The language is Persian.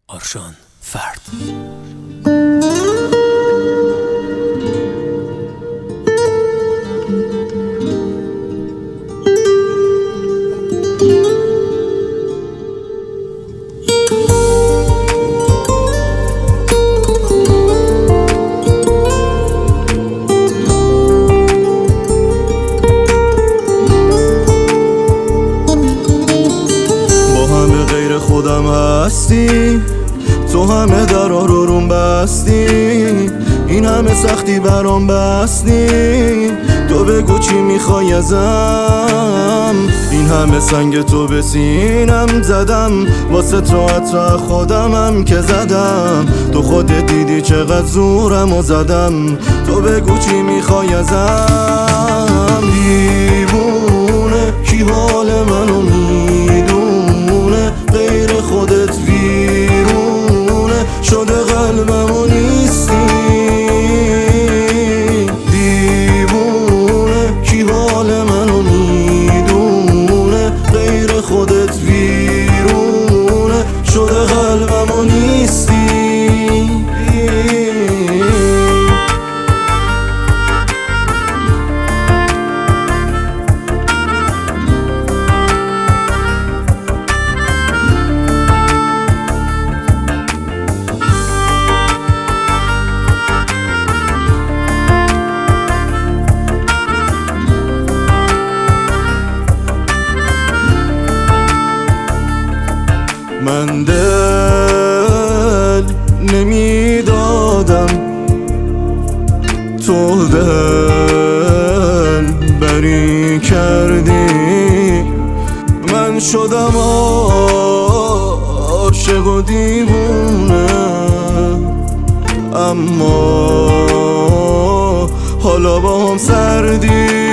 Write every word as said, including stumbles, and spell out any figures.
آرشان فرد. خودم هستی، تو همه درا رو روم بستی، این همه سختی برام بستی، تو بگو چی میخوای ازم. این همه سنگ تو به سینم زدم، واسه تو حتی خودمم که زدم، تو خودت دیدی چقدر زورم و زدم، تو بگو چی میخوای ازم. دیوونه کی حال منو میدونه، غیر خودت ویرونه شده قلبم و نیستی. دیوونه کی حال منو میدونه، غیر خودت ویرونه شده قلبم و نیستی. من دل نمیدادم، تو دل بری کردی، من شدم عاشق و دیوونه، اما حالا با هم سردی.